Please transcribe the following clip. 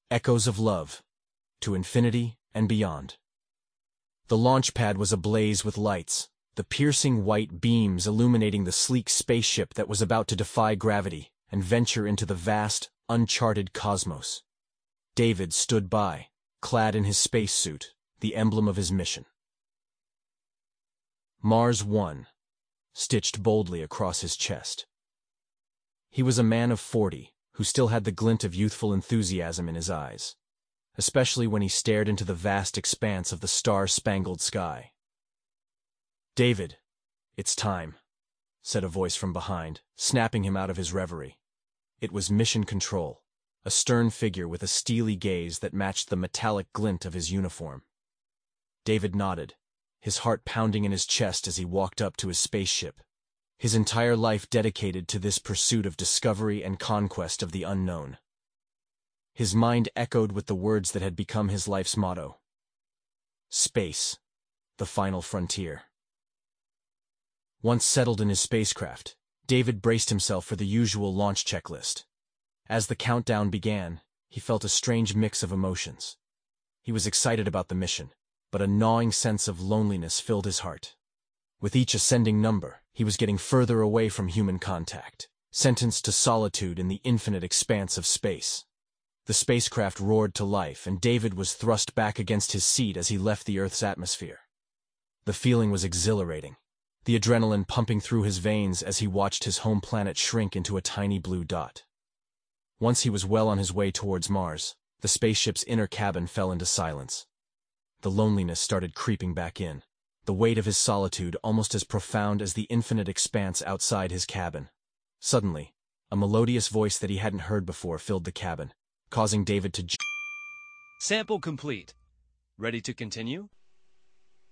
Echoes of Love, to infinity and beyond. The launch pad was ablaze with lights, the piercing white beams illuminating the sleek spaceship that was about to defy gravity and venture into the vast, uncharted cosmos. David stood by, clad in his spacesuit, the emblem of his mission. Mars 1, stitched boldly across his chest. He was a man of 40, who still had the glint of youthful enthusiasm in his eyes, especially when he stared into the vast expanse of the star-spangled sky. "David, it's time," said a voice from behind, snapping him out of his reverie. It was Mission Control, a stern figure with a steely gaze that matched the metallic glint of his uniform. David nodded, his heart pounding in his chest as he walked up to his spaceship, his entire life dedicated to this pursuit of discovery and conquest of the unknown. His mind echoed with the words that had become his life's motto: space, the final frontier. Once settled in his spacecraft, David braced himself for the usual launch checklist. As the countdown began, he felt a strange mix of emotions. He was excited about the mission, but a gnawing sense of loneliness filled his heart. With each ascending number, he was getting further away from human contact, sentenced to solitude in the infinite expanse of space. The spacecraft roared to life, and David was thrust back against his seat as he left the Earth's atmosphere. The feeling was exhilarating, the adrenaline pumping through his veins as he watched his home planet shrink into a tiny blue dot. Once he was well on his way towards Mars, the spaceship's inner cabin fell into silence. The loneliness started creeping back in, the weight of his solitude almost as profound as the infinite expanse outside his cabin. Suddenly, a melodious voice that he hadn't heard before filled the cabin, causing David to Sample complete. Ready to continue?